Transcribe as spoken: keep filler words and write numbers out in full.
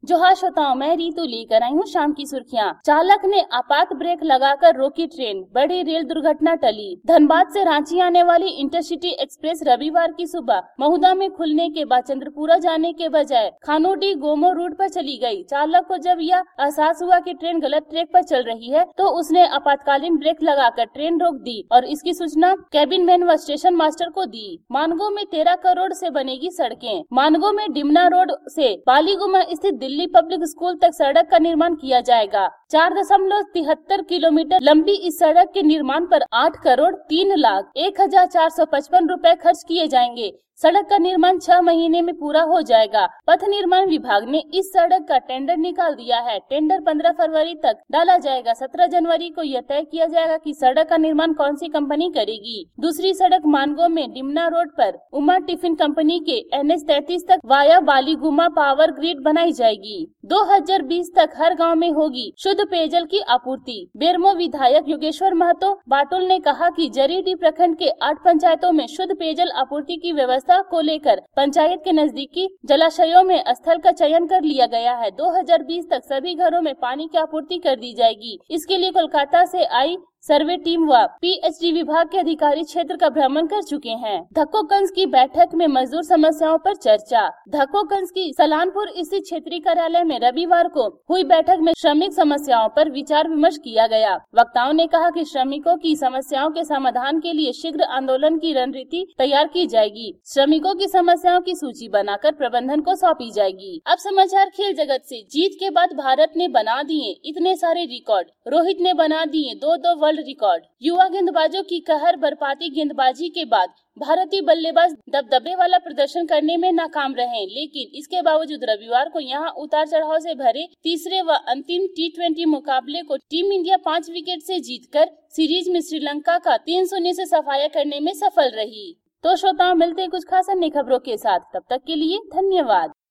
जो हाँ श्रोताओं, मैं रीतू लेकर आई हूँ शाम की सुर्खियाँ। चालक ने आपात ब्रेक लगाकर रोकी ट्रेन, बड़ी रेल दुर्घटना टली। धनबाद से रांची आने वाली इंटरसिटी एक्सप्रेस रविवार की सुबह महुदा में खुलने के बाद चंद्रपुरा जाने के बजाय खानोडी गोमो रूट पर चली गई। चालक को जब यह एहसास हुआ कि ट्रेन गलत ट्रैक पर चल रही है तो उसने आपातकालीन ब्रेक लगाकर ट्रेन रोक दी और इसकी सूचना कैबिन मैन व स्टेशन मास्टर को दी। मानगो में तेरह करोड़ से बनेगी सड़कें। मानगो में डिमना रोड से बालीगुमा स्थित दिल्ली पब्लिक स्कूल तक सड़क का निर्माण किया जाएगा। चार दशमलव तिहत्तर किलोमीटर लंबी इस सड़क के निर्माण पर आठ करोड़ तीन लाख एक हजार चार सौ पचपन रूपए खर्च किए जाएंगे। सड़क का निर्माण छह महीने में पूरा हो जाएगा। पथ निर्माण विभाग ने इस सड़क का टेंडर निकाल दिया है। टेंडर पंद्रह फरवरी तक डाला जाएगा। सत्रह जनवरी को यह तय किया जाएगा कि सड़क का निर्माण कौन सी कंपनी करेगी। दूसरी सड़क मानगो में डिमना रोड पर उमा टिफिन कंपनी के एन एच तैतीस तक वाया बालीगुमा पावर ग्रिड बनाई जाएगी। दो हजार बीस तक हर गाँव में होगी शुद्ध पेयजल की आपूर्ति। बेरमो विधायक योगेश्वर महतो बाटुल ने कहा कि जरीडीह प्रखंड के आठ पंचायतों में शुद्ध पेयजल आपूर्ति की व्यवस्था को लेकर पंचायत के नजदीकी जलाशयों में स्थल का चयन कर लिया गया है। दो हजार बीस तक सभी घरों में पानी की आपूर्ति कर दी जाएगी। इसके लिए कोलकाता से आई सर्वे टीम व पीएचडी विभाग के अधिकारी क्षेत्र का भ्रमण कर चुके हैं। धक्कोकंज की बैठक में मजदूर समस्याओं पर चर्चा। धक्कोकंज की सलानपुर स्थित क्षेत्रीय कार्यालय में रविवार को हुई बैठक में श्रमिक समस्याओं पर विचार विमर्श किया गया। वक्ताओं ने कहा कि श्रमिकों की समस्याओं के समाधान के लिए शीघ्र आंदोलन की रणनीति तैयार की जाएगी। श्रमिकों की समस्याओं की सूची बनाकर प्रबंधन को सौंपी जाएगी। अब समाचार खेल जगत से। जीत के बाद भारत ने बना दिए इतने सारे रिकॉर्ड। रोहित ने बना दिए दो दो वर्ल्ड रिकॉर्ड। युवा गेंदबाजों की कहर बरपाती गेंदबाजी के बाद भारतीय बल्लेबाज दबदबे वाला प्रदर्शन करने में नाकाम रहे, लेकिन इसके बावजूद रविवार को यहां उतार चढ़ाव से भरे तीसरे व अंतिम टी ट्वेंटी मुकाबले को टीम इंडिया पाँच विकेट से जीतकर सीरीज में श्रीलंका का तीन शून्य से सफाया करने में सफल रही। तो श्रोताओं, मिलते हैं कुछ खास अन्य खबरों के साथ। तब तक के लिए धन्यवाद।